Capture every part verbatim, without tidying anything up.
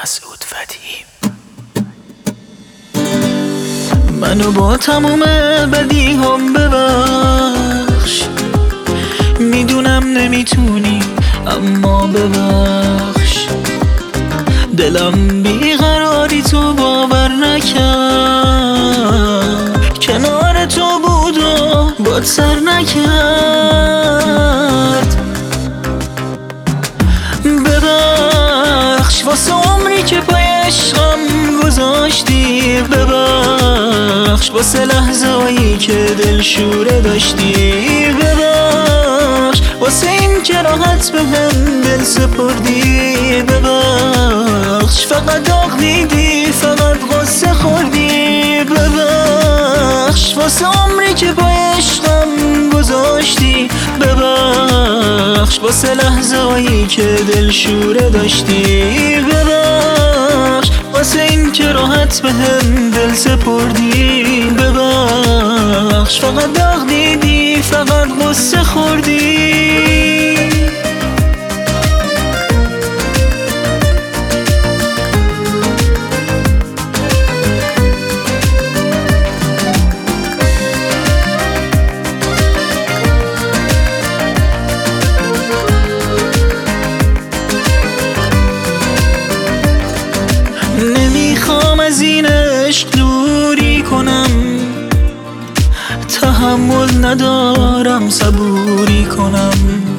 مسعود فتحی. منو با تموم بدی هم ببخش، میدونم نمیتونی اما ببخش. دلم بیقراری تو باور نکرد، کنار تو بود و باد سر نکرد. ببخش واسه عمری که پای عشقم گذاشتی، ببخش واسه لحظه‌هایی که دلشوره داشتی، ببخش واسه این که راحت به هم دل سپردی، ببخش فقط داغ دیدی، فقط غصه خوردی، ببخش واسه عمری که با عشقم گذاشتی، ببخش واسه لحظه‌هایی که دلشوره داشتی، ببخش واسه این که راحت به هم دل سپردی، ببخش فقط داغ دیدی، فقط غصه خوردی. نمیخوام از این عشق دوری کنم، تحمل ندارم صبوری کنم.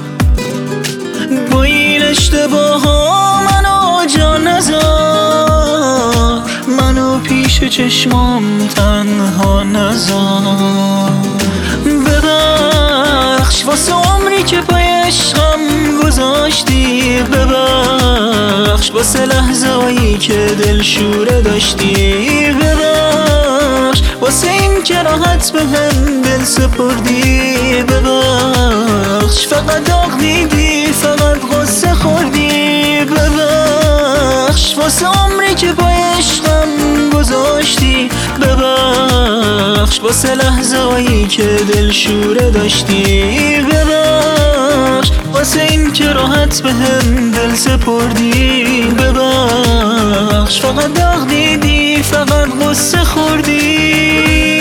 با این اشتباه ها منو جا نذار، منو پیش چشمام تنها نذار. ببخش واسه عمری که پای عشقم گذاشتی، ببخش واسه لحظه‌هایی که دلشوره داشتی، ببخش واسه این که راحت به هم دل سپردی، ببخش فقط داغ دیدی، فقط غصه خوردی، ببخش واسه عمری که با عشقم گذاشتی، ببخش واسه لحظه‌هایی که دلشوره داشتی، ببخش واسه این که راحت به هم دل سپردی، ببخش فقط داغ دیدی، فقط غصه خوردی.